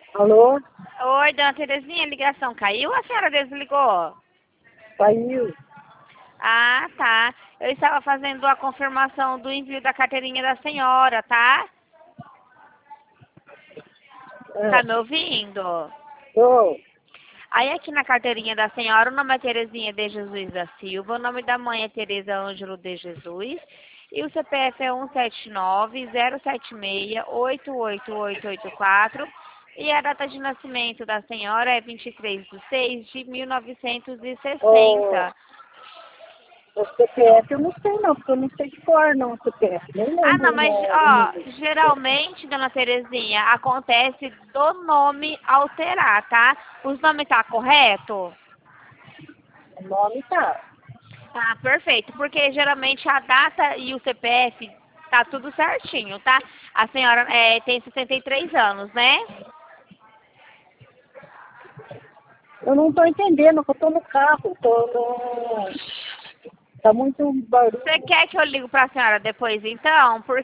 Alô? Oi, dona Terezinha, a ligação caiu ou a senhora desligou? Saiu. Ah, tá. Eu estava fazendo a confirmação do envio da carteirinha da senhora, tá? Tá me ouvindo? Tô. Aí aqui na carteirinha da senhora, o nome é Terezinha de Jesus da Silva, o nome da mãe é Tereza Ângelo de Jesus, e o CPF é 179-076-88884, e a data de nascimento da senhora é 23/6/1960. O CPF eu não sei não, porque eu não sei de cor não, o CPF. Nem Ah, lembro não, mas, o ó, número. geralmente, dona Terezinha, acontece do nome alterar, tá? Os nomes tá correto? O nome tá. Tá, perfeito, porque geralmente a data e o CPF tá tudo certinho, tá? A senhora tem 63 anos, né? Eu não tô entendendo, porque eu tô no carro. Tá muito Você barulho. quer que eu ligo pra senhora depois, então?